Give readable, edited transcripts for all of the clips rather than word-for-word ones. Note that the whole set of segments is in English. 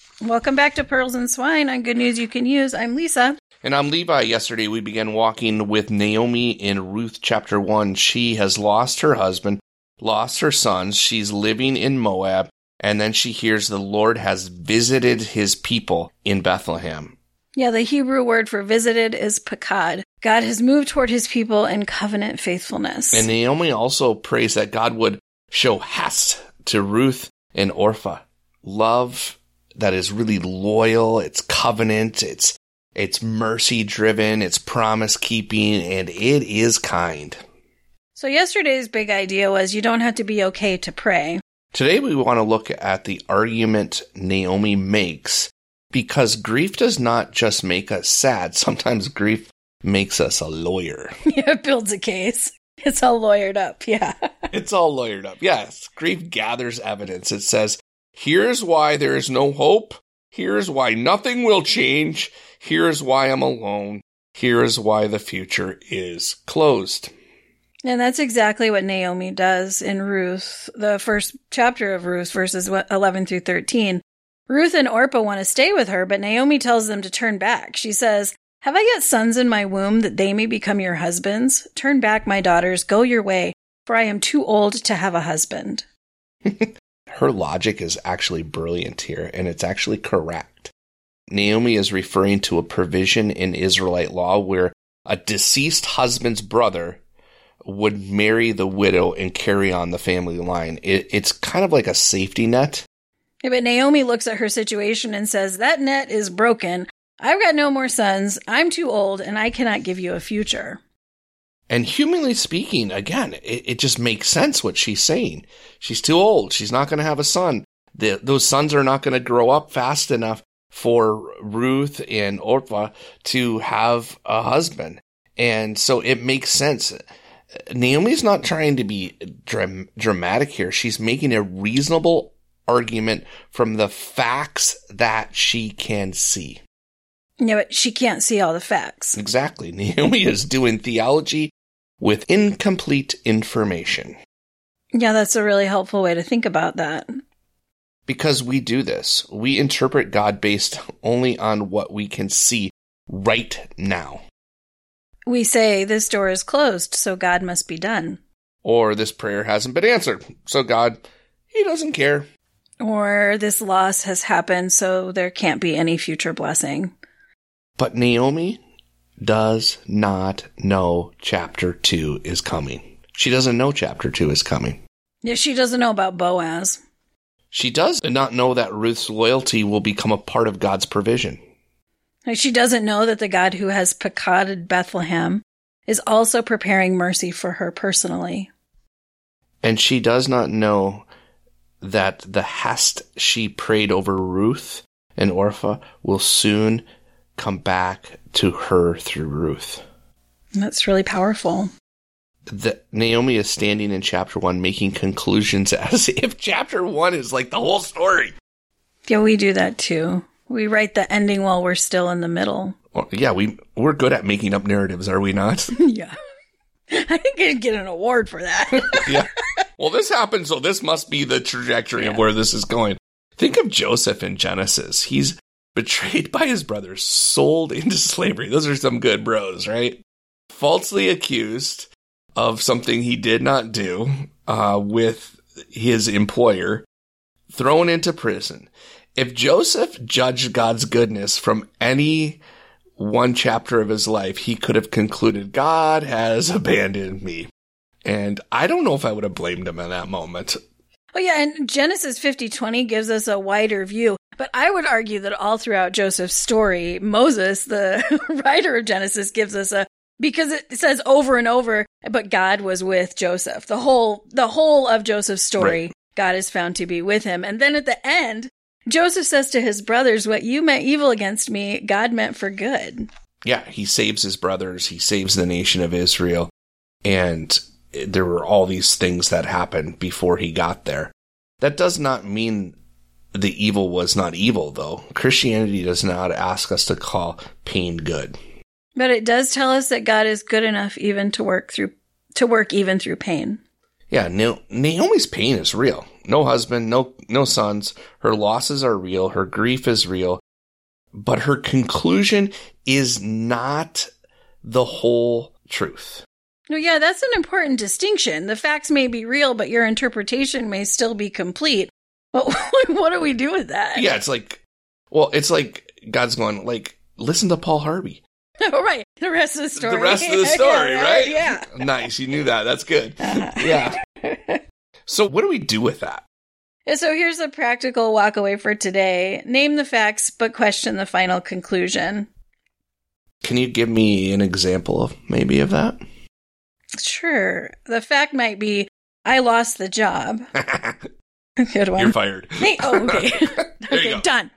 Welcome back to Pearls and Swine on Good News You Can Use. I'm Lisa. And I'm Levi. Yesterday we began walking with Naomi in Ruth chapter 1. She has lost her husband, lost her sons. She's living in Moab. And then she hears the Lord has visited his people in Bethlehem. Yeah, the Hebrew word for visited is pakad. God has moved toward his people in covenant faithfulness. And Naomi also prays that God would show hesed to Ruth and Orpah. Love that is really loyal, it's covenant, it's mercy-driven, it's promise-keeping, and it is kind. So yesterday's big idea was you don't have to be okay to pray. Today we want to look at the argument Naomi makes, because grief does not just make us sad. Sometimes grief makes us a lawyer. Yeah, it builds a case. It's all lawyered up, yeah. It's all lawyered up, yes. Grief gathers evidence. It says, here's why there is no hope. Here's why nothing will change. Here's why I'm alone. Here's why the future is closed. And that's exactly what Naomi does in Ruth, the first chapter of Ruth, verses 11 through 13. Ruth and Orpah want to stay with her, but Naomi tells them to turn back. She says, have I yet sons in my womb that they may become your husbands? Turn back, my daughters, go your way, for I am too old to have a husband. Her logic is actually brilliant here, and it's actually correct. Naomi is referring to a provision in Israelite law where a deceased husband's brother would marry the widow and carry on the family line. It's kind of like a safety net. Yeah, but Naomi looks at her situation and says, that net is broken. I've got no more sons. I'm too old, and I cannot give you a future. And humanly speaking, again, it just makes sense what she's saying. She's too old. She's not going to have a son. Those sons are not going to grow up fast enough for Ruth and Orpah to have a husband. And so it makes sense. Naomi's not trying to be dramatic here. She's making a reasonable argument from the facts that she can see. Yeah, but she can't see all the facts. Exactly. Naomi is doing theology with incomplete information. Yeah, that's a really helpful way to think about that. Because we do this. We interpret God based only on what we can see right now. We say, this door is closed, so God must be done. Or this prayer hasn't been answered, so God, he doesn't care. Or this loss has happened, so there can't be any future blessing. But Naomi does not know chapter 2 is coming. She doesn't know chapter 2 is coming. Yeah, she doesn't know about Boaz. She does not know that Ruth's loyalty will become a part of God's provision. She doesn't know that the God who has pakaded Bethlehem is also preparing mercy for her personally. And she does not know that the hest she prayed over Ruth and Orpah will soon come back to her through Ruth. That's really powerful. Naomi is standing in chapter 1 making conclusions as if chapter 1 is like the whole story. Yeah, we do that too. We write the ending while we're still in the middle. Well, yeah, we're good at making up narratives, are we not? Yeah. I think I'd get an award for that. Yeah. Well, this happened, so this must be the trajectory of where this is going. Think of Joseph in Genesis. He's betrayed by his brothers, sold into slavery. Those are some good bros, right? Falsely accused of something he did not do with his employer, thrown into prison. If Joseph judged God's goodness from any one chapter of his life, he could have concluded, God has abandoned me. And I don't know if I would have blamed him in that moment. Oh yeah, and Genesis 50:20 gives us a wider view. But I would argue that all throughout Joseph's story, Moses, the writer of Genesis, gives us because it says over and over, but God was with Joseph. The whole of Joseph's story, right. God is found to be with him. And then at the end, Joseph says to his brothers, what you meant evil against me, God meant for good. Yeah, he saves his brothers. He saves the nation of Israel. And there were all these things that happened before he got there. That does not mean the evil was not evil, though. Christianity does not ask us to call pain good. But it does tell us that God is good enough even to work even through pain. Yeah, Naomi's pain is real. No husband, no no sons. Her losses are real. Her grief is real. But her conclusion is not the whole truth. No, yeah, that's an important distinction. The facts may be real, but your interpretation may still be complete. But what do we do with that? Yeah, it's like God's going, like, listen to Paul Harvey. Oh, right. The rest of the story. The rest of the story, right? Yeah. Nice. You knew that. That's good. Yeah. So what do we do with that? So here's the practical walk away for today. Name the facts, but question the final conclusion. Can you give me an example of that? Sure. The fact might be, I lost the job. Good one. You're fired. Hey, okay. Okay, done.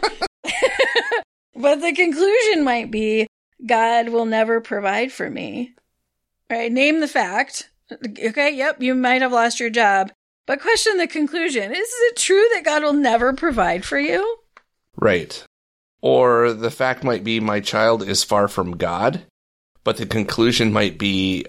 But the conclusion might be, God will never provide for me. Right? Name the fact. Okay, yep, you might have lost your job. But question the conclusion. Is it true that God will never provide for you? Right. Or the fact might be, my child is far from God. But the conclusion might be,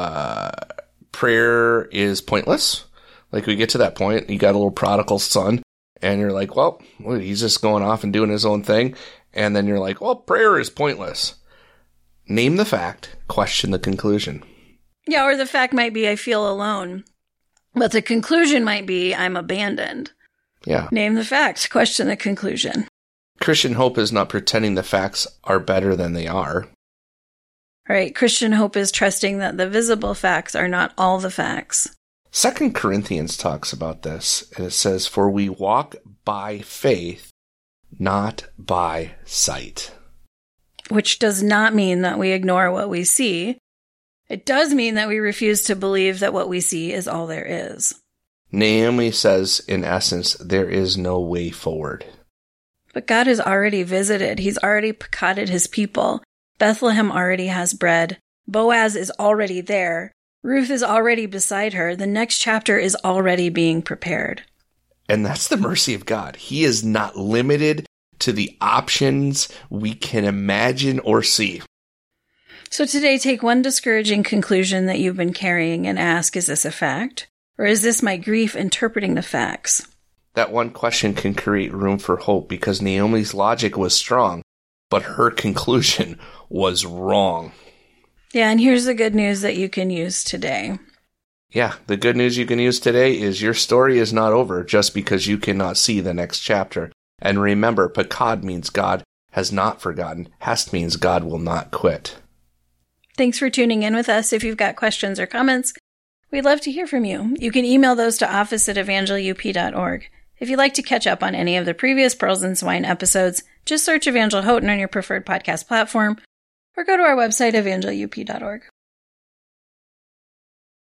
prayer is pointless. Like, we get to that point, you got a little prodigal son, and you're like, well, he's just going off and doing his own thing. And then you're like, well, prayer is pointless. Name the fact, question the conclusion. Yeah, or the fact might be, I feel alone. But the conclusion might be, I'm abandoned. Yeah. Name the fact, question the conclusion. Christian hope is not pretending the facts are better than they are. Right. Christian hope is trusting that the visible facts are not all the facts. 2 Corinthians talks about this, and it says, for we walk by faith, not by sight. Which does not mean that we ignore what we see. It does mean that we refuse to believe that what we see is all there is. Naomi says, in essence, there is no way forward. But God has already visited. He's already picotted his people. Bethlehem already has bread. Boaz is already there. Ruth is already beside her. The next chapter is already being prepared. And that's the mercy of God. He is not limited to the options we can imagine or see. So today, take one discouraging conclusion that you've been carrying and ask, is this a fact? Or is this my grief interpreting the facts? That one question can create room for hope because Naomi's logic was strong, but her conclusion was wrong. Yeah, and here's the good news that you can use today. Yeah, the good news you can use today is your story is not over just because you cannot see the next chapter. And remember, Pakad means God has not forgotten. Hast means God will not quit. Thanks for tuning in with us. If you've got questions or comments, we'd love to hear from you. You can email those to office@evangelup.org. If you'd like to catch up on any of the previous Pearls and Swine episodes, just search Evangel Houghton on your preferred podcast platform, or go to our website, evangelup.org.